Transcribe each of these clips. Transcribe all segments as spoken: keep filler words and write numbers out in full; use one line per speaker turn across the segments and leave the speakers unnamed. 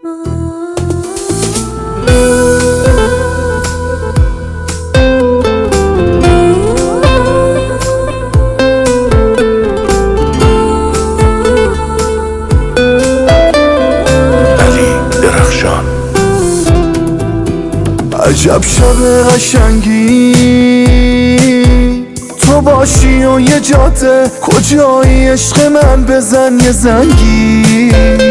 عجب شب قشنگی تو باشی و یه جاده کجایی عشق من بزن یه زنگی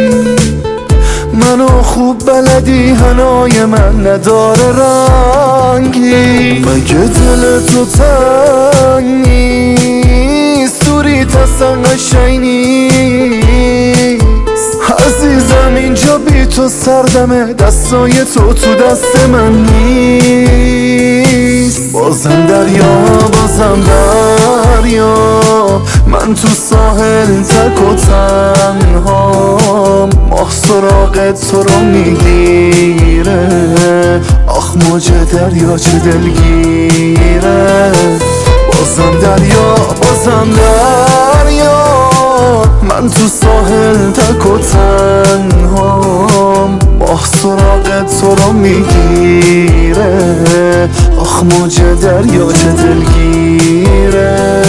منو خوب بلدی هنای من نداره رنگی مگه دل تو تنگ نیست دوریت اصلا قشنگ نیست عزیزم اینجا بی تو سردمه دستای تو تو دست من نیست بازم دریا بازم دریا من تو ساحل تک و تنها ماه سراغ تو رو میگیره آخ موج دریا چه دلگیره بازم دریا بازم دریا من تو ساحل تک و تنها ماه سراغ تو رو میگیره آخ موج دریا چه دلگیره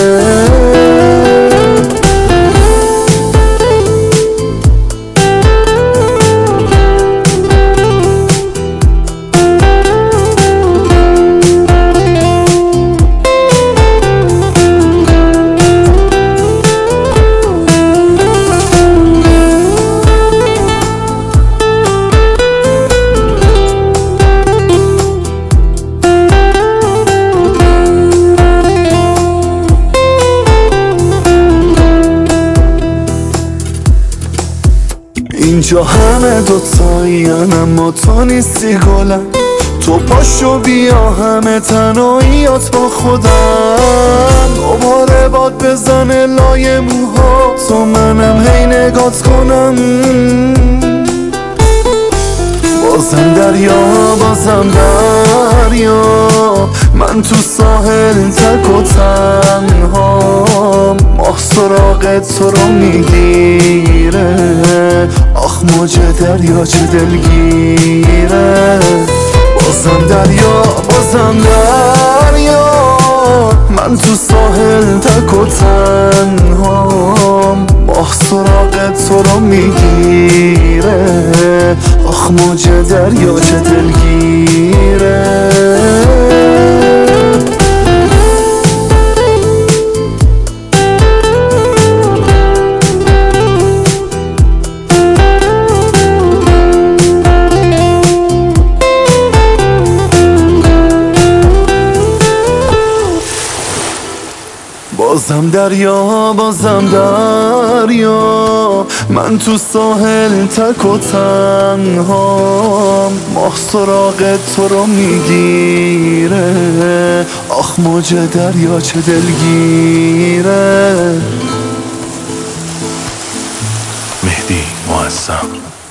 اینجا همه دوتایین اما تو نیستی گلم تو پاشو بیا همه تنهاییات با خودم دوباره باد بزنه لای موها تو منم هی نگات کنم بازم دریا بازم دریا من تو ساحل تک و تنها ماه سراغ تو رو میگیره آخ موج دریا چه دلگیره بازم دریا بازم دریا من تو ساحل تک و تنها ماه سراغ تو رو میگیره آخ موج دریا چه دلگیره بازم دریا بازم دریا من تو ساحل تک و تنها ماه سراغ تو رو میگیره آخ موج دریا چه دلگیره
مهدی معظم